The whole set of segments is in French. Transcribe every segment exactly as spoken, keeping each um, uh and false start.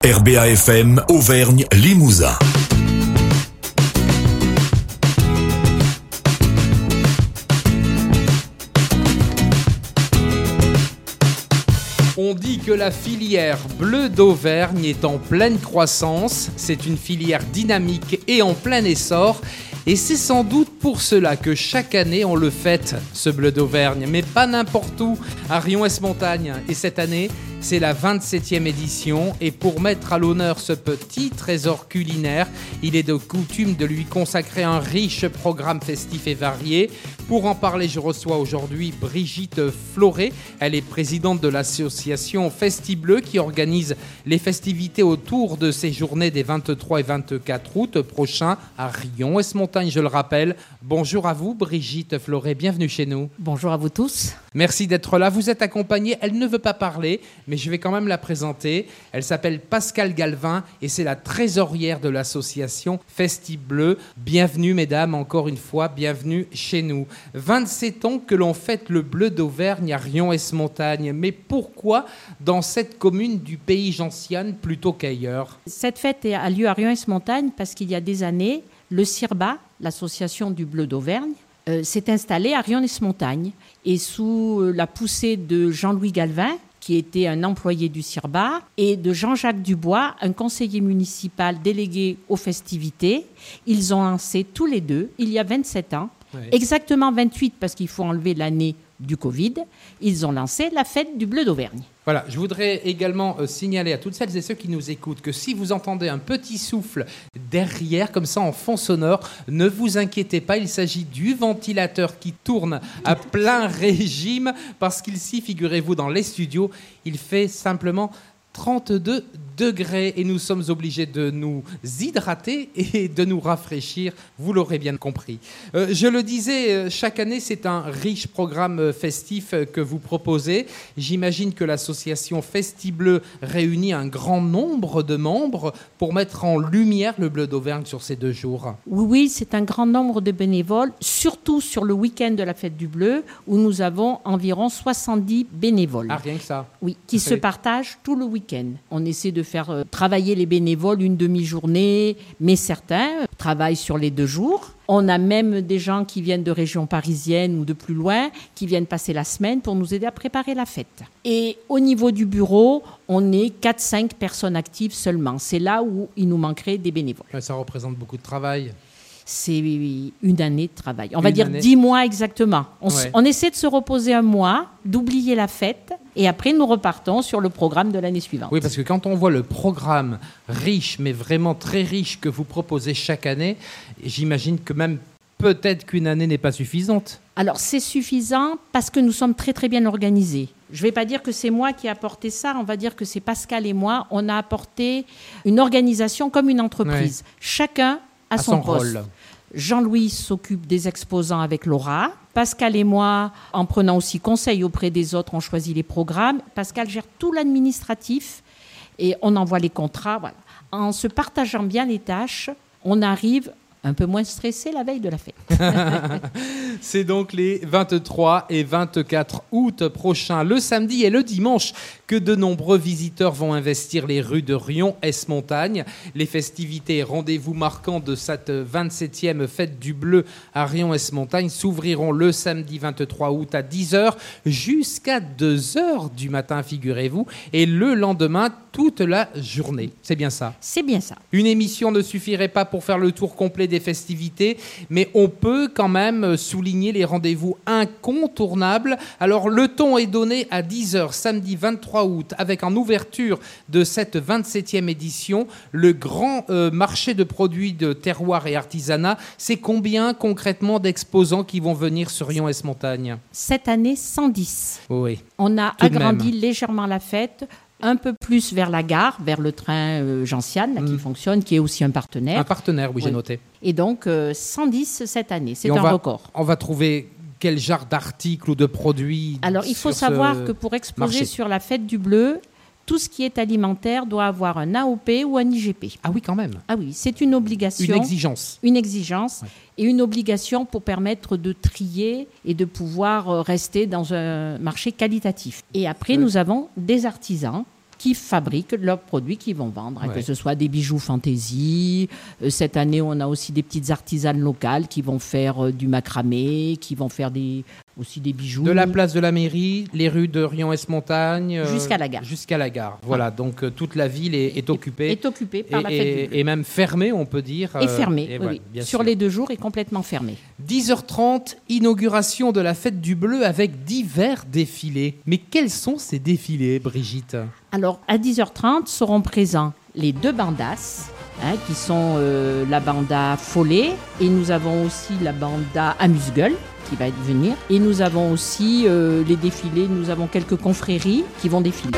R B A F M Auvergne Limousin. On dit que la filière bleue d'Auvergne est en pleine croissance. C'est une filière dynamique et en plein essor. Et c'est sans doute pour cela que chaque année on le fête, ce bleu d'Auvergne, mais pas n'importe où, à Rion-Esmontagne. Et cette année, c'est la vingt-septième édition. Et pour mettre à l'honneur ce petit trésor culinaire, il est de coutume de lui consacrer un riche programme festif et varié. Pour en parler, je reçois aujourd'hui Brigitte Floré. Elle est présidente de l'association Festi-Bleu qui organise les festivités autour de ces journées des vingt-trois et vingt-quatre août prochains à Rion-Esmontagne, je le rappelle. Bonjour à vous, Brigitte Floré, bienvenue chez nous. Bonjour à vous tous. Merci d'être là. Vous êtes accompagnée, elle ne veut pas parler, mais je vais quand même la présenter. Elle s'appelle Pascale Galvin et c'est la trésorière de l'association Festi-Bleu. Bienvenue, mesdames, encore une fois, bienvenue chez nous. vingt-sept ans que l'on fête le bleu d'Auvergne à Rion-Esmontagne. Mais pourquoi dans cette commune du pays gentiane plutôt qu'ailleurs ? Cette fête a lieu à Rion-Esmontagne parce qu'il y a des années, le CIRBA, l'association du bleu d'Auvergne, euh, s'est installé à Rion-Esmontagne. Et sous la poussée de Jean-Louis Galvin, qui était un employé du CIRBA, et de Jean-Jacques Dubois, un conseiller municipal délégué aux festivités, ils ont lancé tous les deux, il y a vingt-sept ans, oui. Exactement vingt-huit parce qu'il faut enlever l'année du Covid, ils ont lancé la fête du bleu d'Auvergne. Voilà, je voudrais également euh, signaler à toutes celles et ceux qui nous écoutent que si vous entendez un petit souffle derrière, comme ça en fond sonore, ne vous inquiétez pas, il s'agit du ventilateur qui tourne à plein régime parce qu'ici, figurez-vous, dans les studios, il fait simplement trente-deux degrés et nous sommes obligés de nous hydrater et de nous rafraîchir, vous l'aurez bien compris. Euh, je le disais, chaque année c'est un riche programme festif que vous proposez. J'imagine que l'association Festi-Bleu réunit un grand nombre de membres pour mettre en lumière le bleu d'Auvergne sur ces deux jours. Oui, oui, c'est un grand nombre de bénévoles, surtout sur le week-end de la fête du bleu où nous avons environ soixante-dix bénévoles. Ah, rien que ça. Oui, qui se partagent tout le week-end. On essaie de faire euh, travailler les bénévoles une demi-journée, mais certains euh, travaillent sur les deux jours. On a même des gens qui viennent de régions parisiennes ou de plus loin, qui viennent passer la semaine pour nous aider à préparer la fête. Et au niveau du bureau, on est quatre à cinq personnes actives seulement. C'est là où il nous manquerait des bénévoles. Ça représente beaucoup de travail. C'est une année de travail. On une va dire année. dix mois exactement. On, ouais. s- on essaie de se reposer un mois, d'oublier la fête, et après nous repartons sur le programme de l'année suivante. Oui, parce que quand on voit le programme riche, mais vraiment très riche que vous proposez chaque année, j'imagine que même peut-être qu'une année n'est pas suffisante. Alors c'est suffisant parce que nous sommes très très bien organisés. Je ne vais pas dire que c'est moi qui ai apporté ça, on va dire que c'est Pascal et moi. On a apporté une organisation comme une entreprise. Ouais. Chacun à, à son, son poste. Rôle. Jean-Louis s'occupe des exposants avec Laura. Pascal et moi, en prenant aussi conseil auprès des autres, on choisit les programmes. Pascal gère tout l'administratif et on envoie les contrats. Voilà. En se partageant bien les tâches, on arrive un peu moins stressé la veille de la fête. C'est donc les vingt-trois et vingt-quatre août prochains, le samedi et le dimanche, que de nombreux visiteurs vont investir les rues de Rion-Esmontagne. Les festivités et rendez-vous marquants de cette vingt-septième fête du bleu à Rion-Esmontagne s'ouvriront le samedi vingt-trois août à dix heures jusqu'à deux heures du matin, figurez-vous, et le lendemain toute la journée. C'est bien ça ? C'est bien ça. Une émission ne suffirait pas pour faire le tour complet des festivités, mais on peut quand même souligner les rendez-vous incontournables. Alors le ton est donné à dix heures samedi vingt-trois août avec en ouverture de cette vingt-septième édition le grand euh, marché de produits de terroir et artisanat. C'est combien concrètement d'exposants qui vont venir sur Rion-Esmontagne ? Cette année, cent dix. Oui. On a Tout agrandi légèrement la fête. Un peu plus vers la gare, vers le train euh, Gentiane, là, mmh. qui fonctionne, qui est aussi un partenaire. Un partenaire, oui, oui. J'ai noté. Et donc, euh, cent dix cette année, c'est Et un va, record. On va trouver quel genre d'articles ou de produits ? Alors, il faut savoir que pour exposer marché. sur la fête du bleu, tout ce qui est alimentaire doit avoir un A O P ou un I G P. Ah oui, quand même. Ah oui, c'est une obligation. Une exigence. Une exigence ouais. et une obligation pour permettre de trier et de pouvoir rester dans un marché qualitatif. Et après, oui. nous avons des artisans qui fabriquent leurs produits qu'ils vont vendre, hein, Ouais. que ce soit des bijoux fantaisie. Euh, cette année, on a aussi des petites artisanes locales qui vont faire euh, du macramé, qui vont faire des, aussi des bijoux. De la place de la mairie, les rues de Rion-Esmontagne. euh, Jusqu'à la gare. Jusqu'à la gare. Voilà, donc euh, toute la ville est, est occupée. Est occupée par et, la fête et- du bleu. et même fermée, on peut dire. Et euh, fermée, et oui, voilà, oui. bien Sur sûr. les deux jours, est complètement fermée. dix heures trente, inauguration de la fête du bleu avec divers défilés. Mais quels sont ces défilés, Brigitte? Alors, à dix heures trente seront présents les deux bandas, hein, qui sont euh, la banda Follet, et nous avons aussi la banda Amuse-Gueule, qui va venir. Et nous avons aussi euh, les défilés, nous avons quelques confréries qui vont défiler.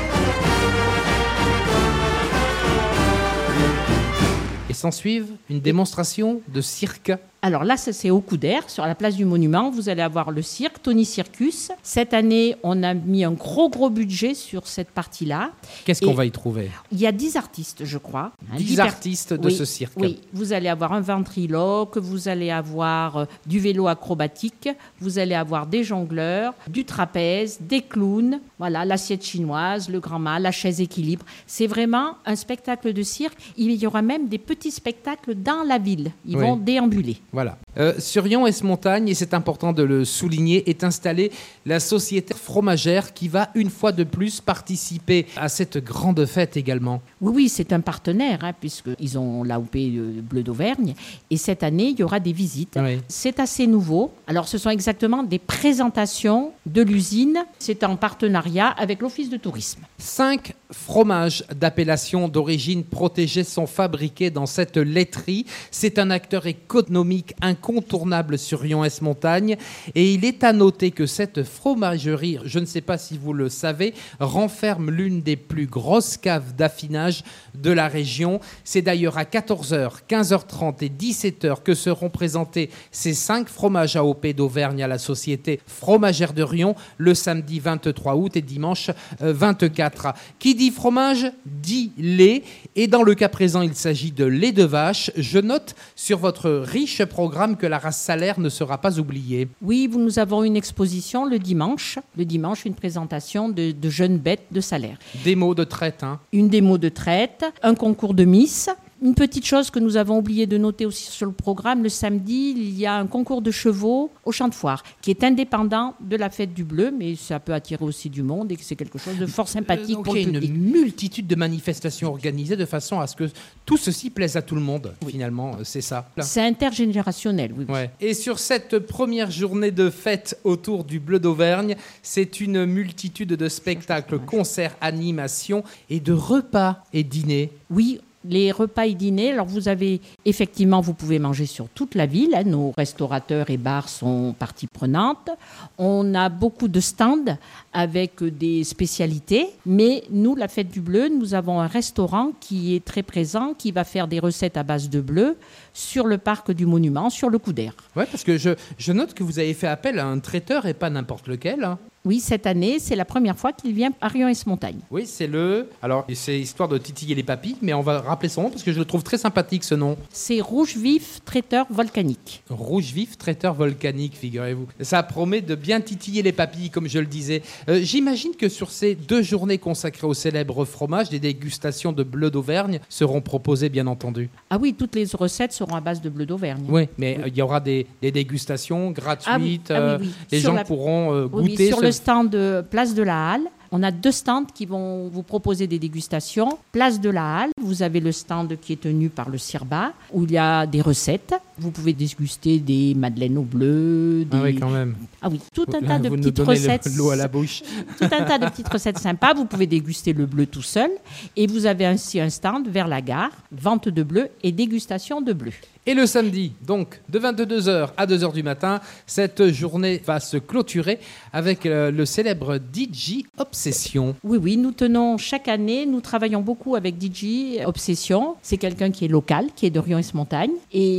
Et s'ensuivent une démonstration de cirque. Alors là, ça, c'est au Couder, sur la place du Monument. Vous allez avoir le cirque, Tony Circus. Cette année, on a mis un gros, gros budget sur cette partie-là. Qu'est-ce qu'on Et va y trouver? Il y a dix artistes, je crois. hein, dix per- artistes de Oui, ce cirque. Oui, vous allez avoir un ventriloque, vous allez avoir euh, du vélo acrobatique, vous allez avoir des jongleurs, du trapèze, des clowns, voilà, l'assiette chinoise, le grand mât, la chaise équilibre. C'est vraiment un spectacle de cirque. Il y aura même des petits spectacles dans la ville. Ils Oui. vont déambuler. Voilà. Euh, sur Rion-Esmontagne, et c'est important de le souligner, est installée la société fromagère qui va une fois de plus participer à cette grande fête également. Oui, oui, c'est un partenaire, hein, puisqu'ils ont l'A O P euh, Bleu d'Auvergne. Et cette année, il y aura des visites. Oui. C'est assez nouveau. Alors, ce sont exactement des présentations de l'usine. C'est en partenariat avec l'Office de tourisme. Cinq fromages d'appellation d'origine protégée sont fabriqués dans cette laiterie. C'est un acteur économique incontournable sur Rion-Esmontagne. Et il est à noter que cette fromagerie, je ne sais pas si vous le savez, renferme l'une des plus grosses caves d'affinage de la région. C'est d'ailleurs à quatorze heures, quinze heures trente et dix-sept heures que seront présentés ces cinq fromages A O P d'Auvergne à la Société Fromagère de Rion le samedi vingt-trois août et dimanche euh, vingt-quatre. Qui dit fromage dit lait. Et dans le cas présent, il s'agit de lait de vache. Je note sur votre riche programme que la race salaire ne sera pas oubliée. Oui, vous- nous avons une exposition le dimanche. Le dimanche, une présentation de, de jeunes bêtes de salaire. Des mots de traite, hein. Une démo de traite, un concours de Miss. Une petite chose que nous avons oublié de noter aussi sur le programme, le samedi, il y a un concours de chevaux au Champ de Foire, qui est indépendant de la fête du bleu, mais ça peut attirer aussi du monde et que c'est quelque chose de fort sympathique Euh, donc pour il y le a une public. multitude de manifestations organisées de façon à ce que tout ceci plaise à tout le monde. Finalement, euh, c'est ça. C'est intergénérationnel, oui. oui. Ouais. Et sur cette première journée de fête autour du Bleu d'Auvergne, c'est une multitude de spectacles, concerts, animations et de repas et dîners. Oui, les repas et dîners, alors vous avez, effectivement, vous pouvez manger sur toute la ville, hein, nos restaurateurs et bars sont partie prenante. On a beaucoup de stands avec des spécialités, mais nous, la Fête du Bleu, nous avons un restaurant qui est très présent, qui va faire des recettes à base de bleu sur le parc du Monument, sur le Couder. Ouais, parce que je, je note que vous avez fait appel à un traiteur et pas n'importe lequel, hein. Oui, cette année, c'est la première fois qu'il vient à Rion-Esmontagne. Oui, c'est le... Alors, c'est histoire de titiller les papilles, mais on va rappeler son nom parce que je le trouve très sympathique, ce nom. C'est Rouge Vif, traiteur volcanique. Rouge vif, traiteur volcanique, figurez-vous. Ça promet de bien titiller les papilles, comme je le disais. Euh, J'imagine que sur ces deux journées consacrées au célèbre fromage, des dégustations de bleu d'Auvergne seront proposées, bien entendu. Ah oui, toutes les recettes seront à base de bleu d'Auvergne. Oui, mais euh, il y aura des, des dégustations gratuites. Ah oui, ah oui, euh, oui. Les Sur gens la- pourront euh, Oui, goûter. sur ce- le stand de Place de la Halle, on a deux stands qui vont vous proposer des dégustations. Place de la Halle, vous avez le stand qui est tenu par le Cirba, où il y a des recettes. Vous pouvez déguster des madeleines au bleu, des... Ah oui, quand même. Ah oui, tout un tas de Vous nous petites donnez le- recettes. l'eau à la bouche. Tout un tas de petites recettes sympas. Vous pouvez déguster le bleu tout seul. Et vous avez ainsi un stand vers la gare, vente de bleu et dégustation de bleu. Et le samedi, donc, de vingt-deux heures à deux heures du matin, cette journée va se clôturer avec euh, le célèbre D J Obsession. Oui, oui, nous tenons chaque année, nous travaillons beaucoup avec D J Obsession. C'est quelqu'un qui est local, qui est de Rion-Esmontagne et qui sera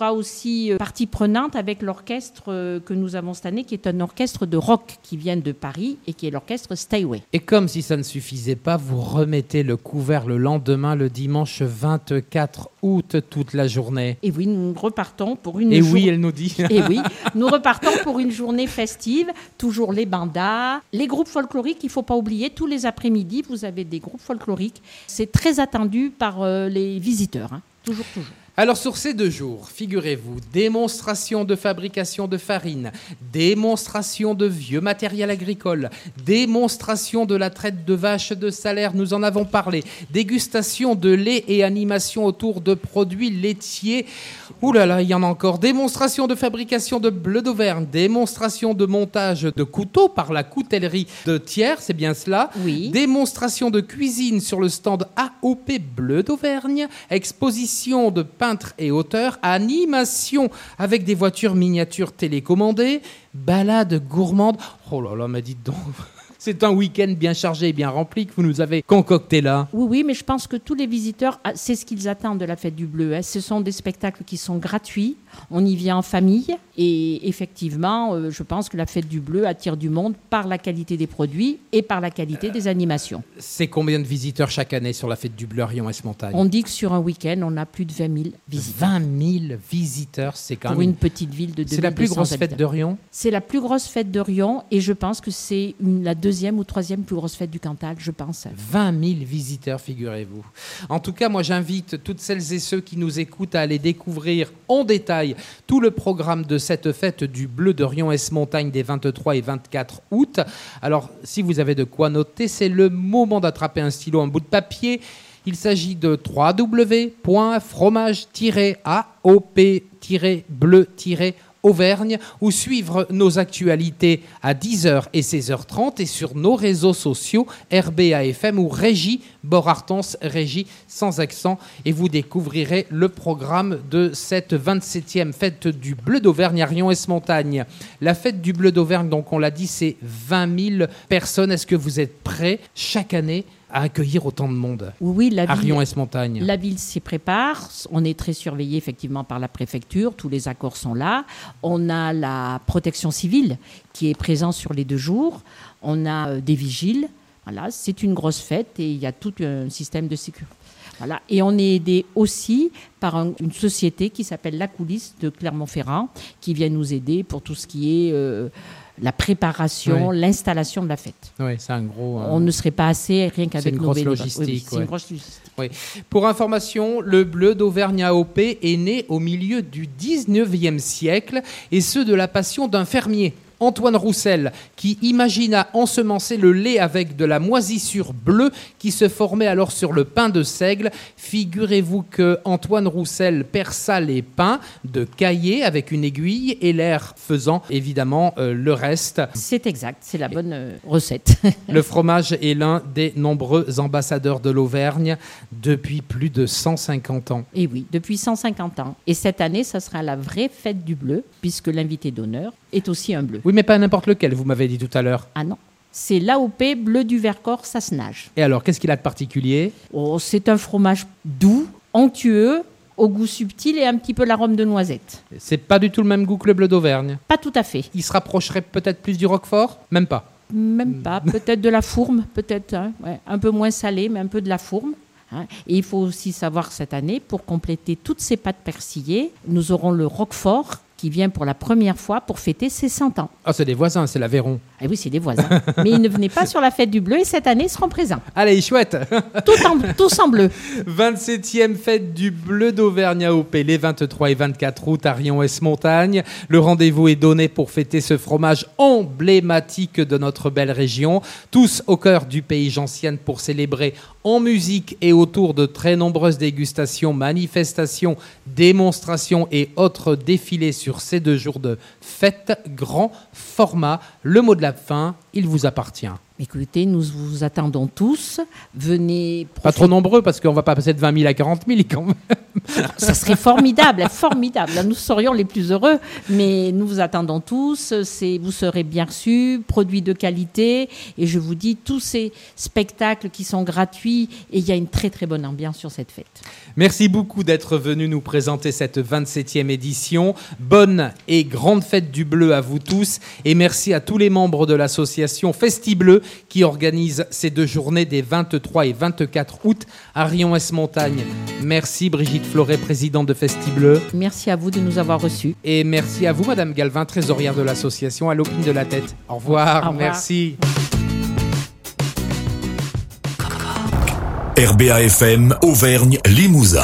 sera aussi partie prenante avec l'orchestre que nous avons cette année, qui est un orchestre de rock qui vient de Paris et qui est l'orchestre Steinway. Et comme si ça ne suffisait pas, vous remettez le couvert le lendemain, le dimanche vingt-quatre août, toute la journée. Et oui, nous repartons pour une Et jour... oui, elle nous dit. Et oui, nous repartons pour une journée festive, toujours les bandas, les groupes folkloriques, il ne faut pas oublier, tous les après-midi, vous avez des groupes folkloriques. C'est très attendu par euh, les visiteurs, hein. Toujours, toujours. Alors sur ces deux jours, figurez-vous, démonstration de fabrication de farine, démonstration de vieux matériel agricole, démonstration de la traite de vaches de salaire, nous en avons parlé, dégustation de lait et animation autour de produits laitiers. Ouh là là, il y en a encore. Démonstration de fabrication de bleu d'Auvergne, démonstration de montage de couteaux par la coutellerie de Thiers, c'est bien cela. Oui. Démonstration de cuisine sur le stand A O P Bleu d'Auvergne, exposition de peintres et auteurs, animation avec des voitures miniatures télécommandées, balade gourmande. Oh là là, mais dites donc, c'est un week-end bien chargé et bien rempli que vous nous avez concocté là. Oui, oui, mais je pense que tous les visiteurs, c'est ce qu'ils attendent de la Fête du Bleu, hein. Ce sont des spectacles qui sont gratuits, on y vient en famille et effectivement, euh, je pense que la Fête du Bleu attire du monde par la qualité des produits et par la qualité des animations. C'est combien de visiteurs chaque année sur la Fête du Bleu à Rion-Est-Montagne ? On dit que sur un week-end, on a plus de vingt mille visiteurs. vingt mille visiteurs, c'est quand Pour même... une petite ville de deux mille deux cents C'est la plus grosse habitants. fête de Rion ? C'est la plus grosse fête de Rion et je pense que c'est une, la deuxième ou troisième plus grosse fête du Cantal, je pense. vingt mille visiteurs, figurez-vous. En tout cas, moi, j'invite toutes celles et ceux qui nous écoutent à aller découvrir en détail tout le programme de cette fête du Bleu de Rion-Est-Montagne des vingt-trois et vingt-quatre août. Alors, si vous avez de quoi noter, c'est le moment d'attraper un stylo, un bout de papier. Il s'agit de w w w point fromage tiret a o p tiret bleu tiret Auvergne ou suivre nos actualités à dix heures et seize heures trente et sur nos réseaux sociaux R B A F M ou Régie Borartens, Régie sans accent, et vous découvrirez le programme de cette vingt-septième fête du Bleu d'Auvergne à Rion-Est-Montagne. La fête du Bleu d'Auvergne, donc on l'a dit, c'est vingt mille personnes. Est-ce que vous êtes prêts chaque année à accueillir autant de monde Oui, la à ville, Rion-Est-Montagne? La ville s'y prépare. On est très surveillé effectivement par la préfecture. Tous les accords sont là. On a la protection civile qui est présente sur les deux jours. On a euh, des vigiles. Voilà, c'est une grosse fête et il y a tout un système de sécurité. Voilà. Et on est aidé aussi par un, une société qui s'appelle La Coulisse de Clermont-Ferrand qui vient nous aider pour tout ce qui est euh, la préparation, oui. l'installation de la fête. Oui, c'est un gros... Euh... On ne serait pas assez rien qu'avec nos bénévoles. C'est une grosse logistique. Oui, oui, c'est ouais. une grosse logistique. Oui. Pour information, le Bleu d'Auvergne A O P est né au milieu du dix-neuvième siècle et ce de la passion d'un fermier, Antoine Roussel, qui imagina ensemencer le lait avec de la moisissure bleue qui se formait alors sur le pain de seigle. Figurez-vous que Antoine Roussel perça les pains de caillé avec une aiguille et l'air faisant évidemment euh, le reste. C'est exact, c'est la bonne euh, recette. Le fromage est l'un des nombreux ambassadeurs de l'Auvergne depuis plus de cent cinquante ans. Et oui, depuis cent cinquante ans. Et cette année, ça sera la vraie fête du bleu, puisque l'invité d'honneur est aussi un bleu. Oui, mais pas n'importe lequel, vous m'avez dit tout à l'heure. Ah non, c'est l'A O P Bleu du Vercors Sassenage. Et alors, qu'est-ce qu'il a de particulier ? Oh, c'est un fromage doux, onctueux, au goût subtil et un petit peu l'arôme de noisette. C'est pas du tout le même goût que le Bleu d'Auvergne ? Pas tout à fait. Il se rapprocherait peut-être plus du Roquefort ? Même pas. Même pas, peut-être de la fourme, peut-être, hein, ouais, un peu moins salé, mais un peu de la fourme. Hein. Et il faut aussi savoir que cette année, pour compléter toutes ces pâtes persillées, nous aurons le Roquefort qui vient pour la première fois pour fêter ses cent ans. Ah, c'est des voisins, c'est l'Aveyron. Ah oui, c'est des voisins. Mais ils ne venaient pas sur la fête du bleu et cette année, ils seront présents. Allez, chouette. Tout en, tous en bleu. vingt-septième fête du Bleu d'Auvergne A O P, les vingt-trois et vingt-quatre août à Rion-Est-Montagne. Le rendez-vous est donné pour fêter ce fromage emblématique de notre belle région. Tous au cœur du pays Gentienne pour célébrer en musique et autour de très nombreuses dégustations, manifestations, démonstrations et autres défilés sur ces deux jours de fête grand format. Le mot de la fin, il vous appartient. Écoutez, nous vous attendons tous. Venez. Profiter. Pas trop nombreux, parce qu'on ne va pas passer de vingt mille à quarante mille quand même. Ça serait formidable, formidable. Là, nous serions les plus heureux, mais nous vous attendons tous. C'est, vous serez bien reçus, produits de qualité. Et je vous dis, tous ces spectacles qui sont gratuits, et il y a une très très bonne ambiance sur cette fête. Merci beaucoup d'être venu nous présenter cette vingt-septième édition. Bonne et grande fête du bleu à vous tous. Et merci à tous les membres de l'association FestiBleu qui organise ces deux journées des vingt-trois et vingt-quatre août à Riom-Ès-Montagne. Merci Brigitte Floret, présidente de FestiBleu. Merci à vous de nous avoir reçus. Et merci à vous, Madame Galvin, trésorière de l'association à l'Opine de la Tête. Au revoir, Au revoir. Merci. R B A F M Auvergne Limousin.